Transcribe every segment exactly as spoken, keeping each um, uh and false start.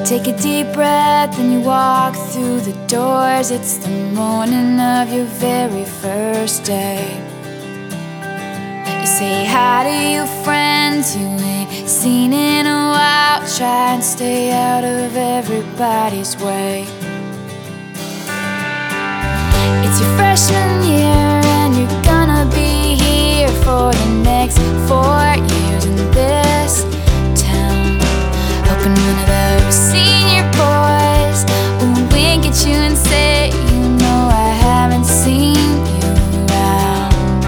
Take a deep breath and you walk through the doors. It's the morning of your very first day. You say hi to your friends you ain't seen in a while. Try and stay out of everybody's way. It's your freshman year and you're gonna be here for the next four years in this town. Hoping one of those senior boys will wink at you and say, you know I haven't seen you around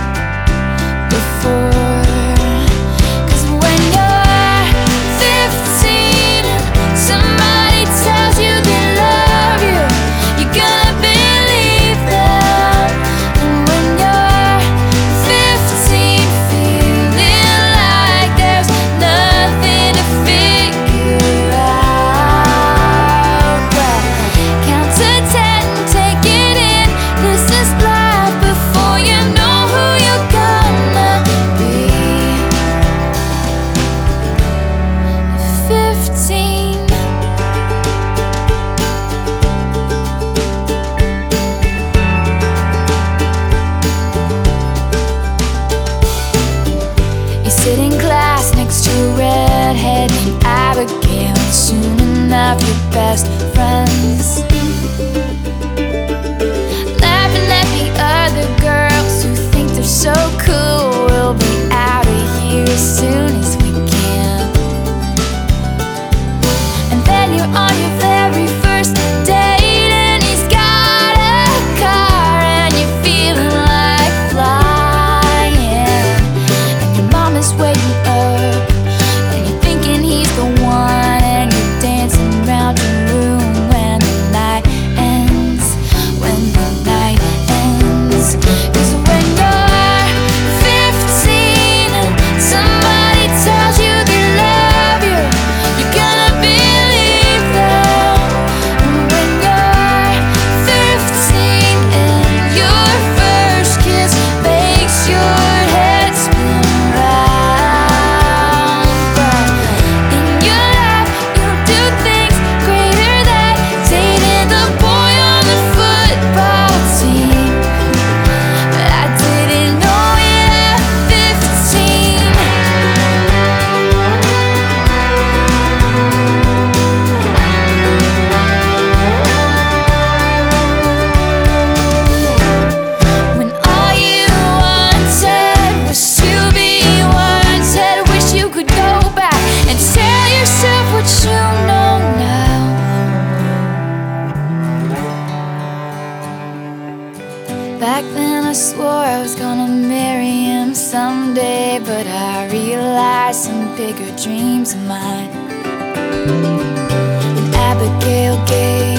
before. Cause when you're fifteen and somebody tells you they love you, you're gonna believe them. And when you're fifteen feeling like there's nothing to figure out, well, count to ten, take it in. This is life before you know who you're gonna be. Fifteen. You sit in class next to a redhead named Abigail, and soon enough your best friends. Laughing at the other girls who think they're so cool. We'll be out of here as soon as we can. And then you're on your very first date and he's got a car and you're feeling like flying. And your mom is waiting up and you're thinking he's the one, and you're dancing around your room when the night ends, when the night ends. Cause when you're fifteen and somebody tells you they love you, you're gonna believe them. And when you're fifteen and your first kiss makes your head spin round, but in your life you'll do things greater than dating the boy on the football team. But I didn't know it at fifteen. When all you wanted was to be wanted, wish you could go back and tell yourself what you know now. Back then I swore I was gonna marry him someday, but I realized some bigger dreams of mine. And Abigail gave